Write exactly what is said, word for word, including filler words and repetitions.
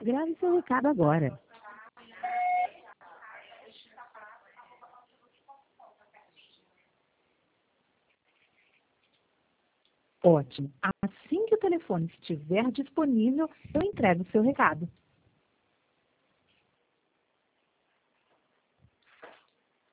Grave seu recado agora. Ótimo. Assim que o telefone estiver disponível, eu entrego o seu recado.